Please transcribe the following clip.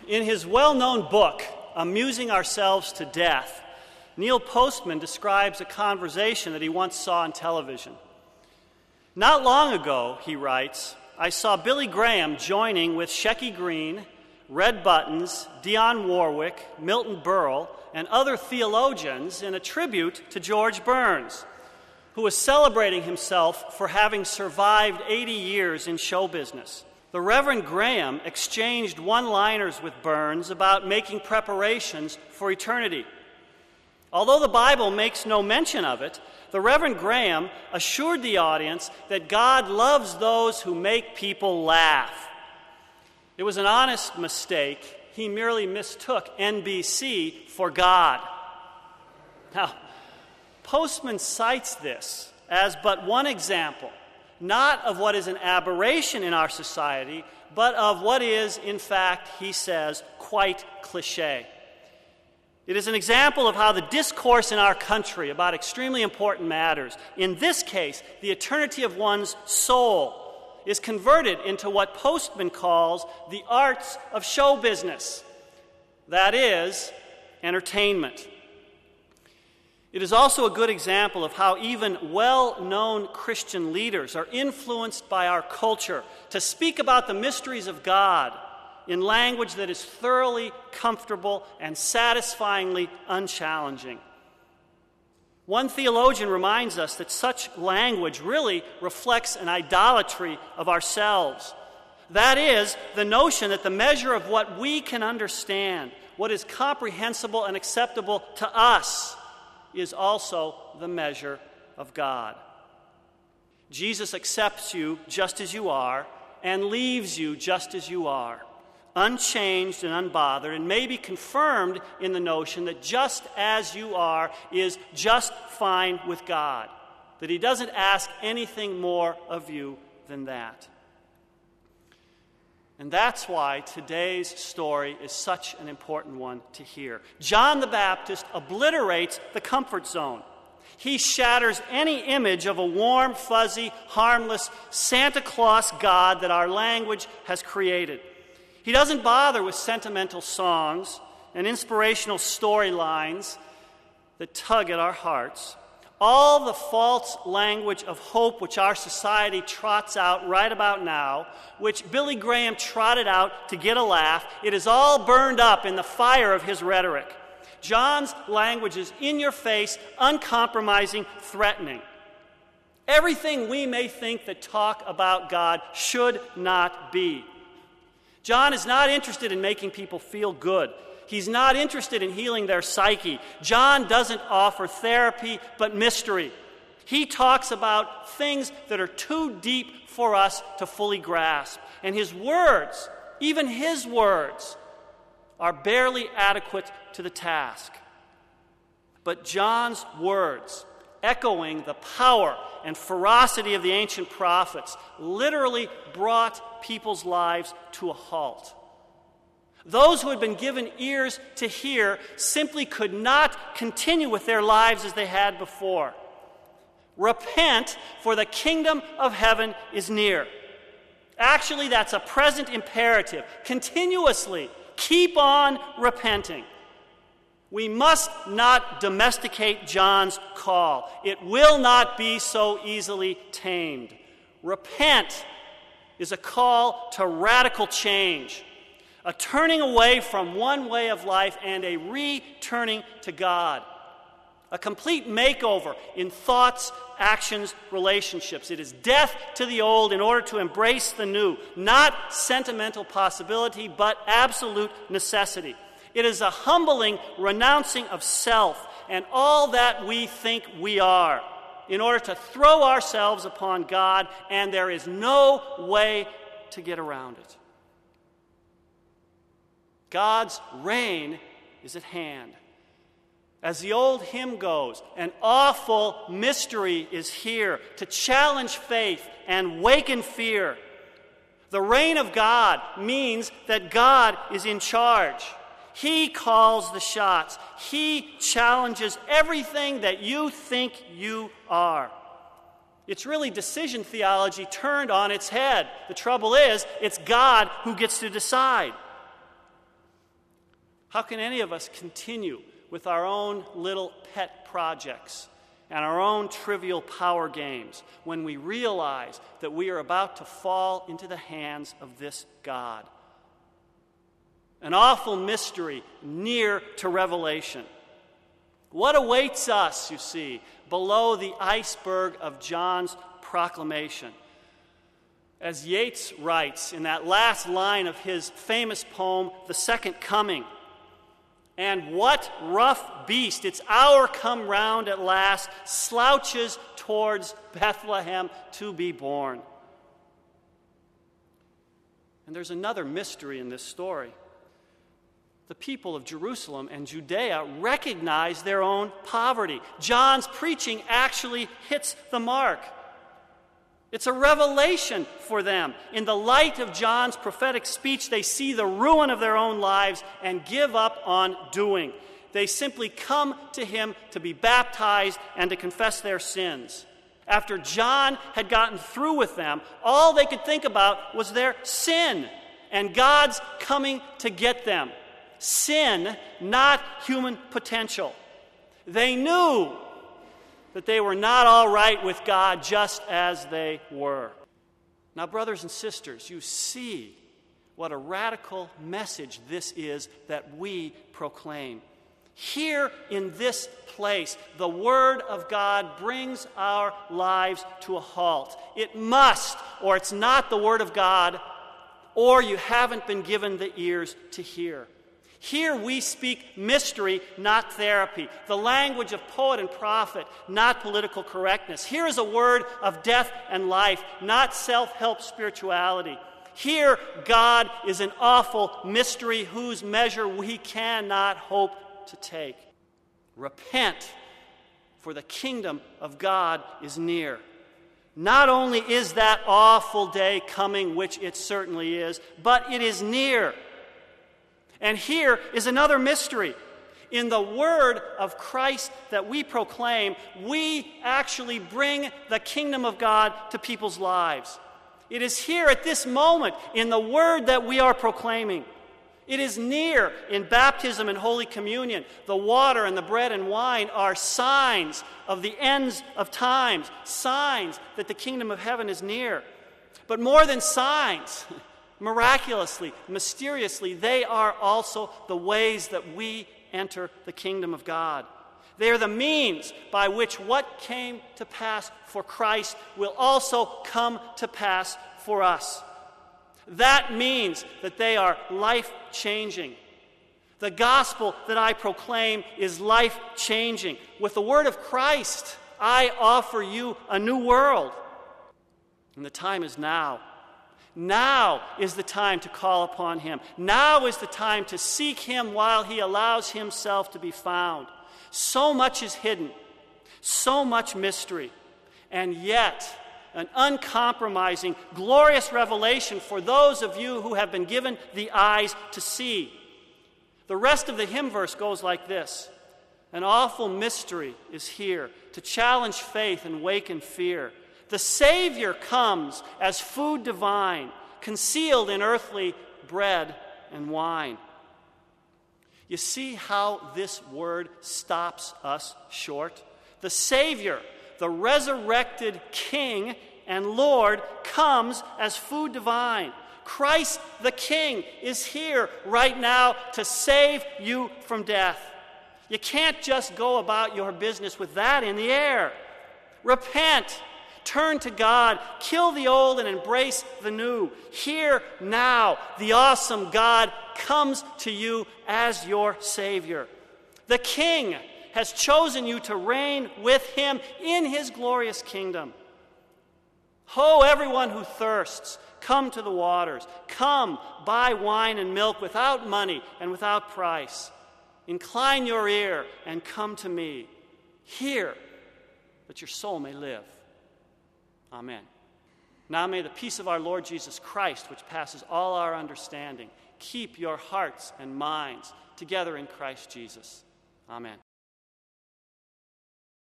In his well-known book, Amusing Ourselves to Death, Neil Postman describes a conversation that he once saw on television. Not long ago, he writes, I saw Billy Graham joining with Shecky Green, Red Buttons, Dionne Warwick, Milton Berle, and other theologians in a tribute to George Burns, who was celebrating himself for having survived 80 years in show business. The Reverend Graham exchanged one-liners with Burns about making preparations for eternity. Although the Bible makes no mention of it, the Reverend Graham assured the audience that God loves those who make people laugh. It was an honest mistake. He merely mistook NBC for God. Now, Postman cites this as but one example, not of what is an aberration in our society, but of what is, in fact, he says, quite cliché. It is an example of how the discourse in our country about extremely important matters, in this case, the eternity of one's soul, is converted into what Postman calls the arts of show business. That is, entertainment. It is also a good example of how even well-known Christian leaders are influenced by our culture to speak about the mysteries of God in language that is thoroughly comfortable and satisfyingly unchallenging. One theologian reminds us that such language really reflects an idolatry of ourselves. That is, the notion that the measure of what we can understand, what is comprehensible and acceptable to us, is also the measure of God. Jesus accepts you just as you are and leaves you just as you are, unchanged and unbothered, and may be confirmed in the notion that just as you are is just fine with God, that he doesn't ask anything more of you than that. And that's why today's story is such an important one to hear. John the Baptist obliterates the comfort zone. He shatters any image of a warm, fuzzy, harmless Santa Claus God that our language has created. He doesn't bother with sentimental songs and inspirational storylines that tug at our hearts. All the false language of hope which our society trots out right about now, which Billy Graham trotted out to get a laugh, it is all burned up in the fire of his rhetoric. John's language is in your face, uncompromising, threatening. Everything we may think that talk about God should not be. John is not interested in making people feel good. He's not interested in healing their psyche. John doesn't offer therapy, but mystery. He talks about things that are too deep for us to fully grasp. And his words, even his words, are barely adequate to the task. But John's words, echoing the power and ferocity of the ancient prophets, literally brought people's lives to a halt. Those who had been given ears to hear simply could not continue with their lives as they had before. Repent, for the kingdom of heaven is near. Actually, that's a present imperative. Continuously, keep on repenting. We must not domesticate John's call. It will not be so easily tamed. Repent is a call to radical change, a turning away from one way of life and a returning to God. A complete makeover in thoughts, actions, relationships. It is death to the old in order to embrace the new. Not sentimental possibility, but absolute necessity. It is a humbling renouncing of self and all that we think we are in order to throw ourselves upon God, and there is no way to get around it. God's reign is at hand. As the old hymn goes, an awful mystery is here to challenge faith and waken fear. The reign of God means that God is in charge. He calls the shots. He challenges everything that you think you are. It's really decision theology turned on its head. The trouble is, it's God who gets to decide. How can any of us continue with our own little pet projects and our own trivial power games when we realize that we are about to fall into the hands of this God? An awful mystery near to revelation. What awaits us, you see, below the iceberg of John's proclamation? As Yeats writes in that last line of his famous poem, The Second Coming, "And what rough beast, its hour come round at last, slouches towards Bethlehem to be born?" And there's another mystery in this story. The people of Jerusalem and Judea recognize their own poverty. John's preaching actually hits the mark. It's a revelation for them. In the light of John's prophetic speech, they see the ruin of their own lives and give up on doing. They simply come to him to be baptized and to confess their sins. After John had gotten through with them, all they could think about was their sin and God's coming to get them. Sin, not human potential. They knew that they were not all right with God just as they were. Now, brothers and sisters, you see what a radical message this is that we proclaim. Here in this place, the Word of God brings our lives to a halt. It must, or it's not the Word of God, or you haven't been given the ears to hear. Here we speak mystery, not therapy, the language of poet and prophet, not political correctness. Here is a word of death and life, not self-help spirituality. Here, God is an awful mystery whose measure we cannot hope to take. Repent, for the kingdom of God is near. Not only is that awful day coming, which it certainly is, but it is near. And here is another mystery. In the word of Christ that we proclaim, we actually bring the kingdom of God to people's lives. It is here at this moment in the word that we are proclaiming. It is near in baptism and Holy Communion. The water and the bread and wine are signs of the ends of times, signs that the kingdom of heaven is near. But more than signs, miraculously, mysteriously, they are also the ways that we enter the kingdom of God. They are the means by which what came to pass for Christ will also come to pass for us. That means that they are life-changing. The gospel that I proclaim is life-changing. With the word of Christ, I offer you a new world. And the time is now. Now is the time to call upon him. Now is the time to seek him while he allows himself to be found. So much is hidden, so much mystery, and yet an uncompromising, glorious revelation for those of you who have been given the eyes to see. The rest of the hymn verse goes like this: "An awful mystery is here to challenge faith and waken fear. The Savior comes as food divine, concealed in earthly bread and wine." You see how this word stops us short? The Savior, the resurrected King and Lord, comes as food divine. Christ the King is here right now to save you from death. You can't just go about your business with that in the air. Repent. Turn to God, kill the old and embrace the new. Here, now, the awesome God comes to you as your Savior. The King has chosen you to reign with him in his glorious kingdom. Ho, everyone who thirsts, come to the waters. Come, buy wine and milk without money and without price. Incline your ear and come to me. Hear, that your soul may live. Amen. Now may the peace of our Lord Jesus Christ, which passes all our understanding, keep your hearts and minds together in Christ Jesus. Amen.